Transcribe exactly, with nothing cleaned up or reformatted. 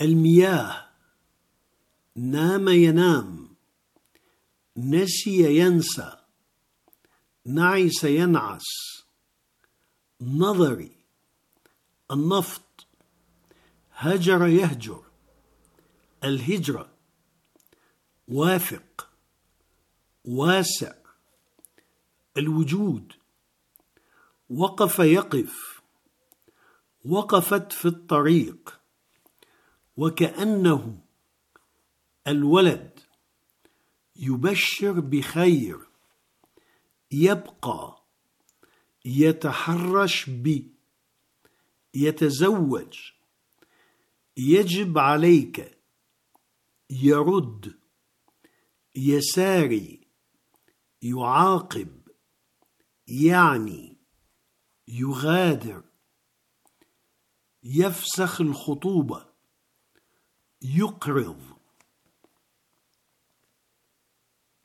المياه، نام ينام، نسي ينسى، نعس ينعس. نظري، النفط، هجر يهجر، الهجرة. واثق، واسع، الوجود. وقف يقف، وقفت في الطريق. وكأنه، الولد، يبشر بخير. يبقى، يتحرش ب، يتزوج. يجب عليك، يرد. يساري، يعاقب، يعني، يغادر. يفسخ الخطوبة، يقرض.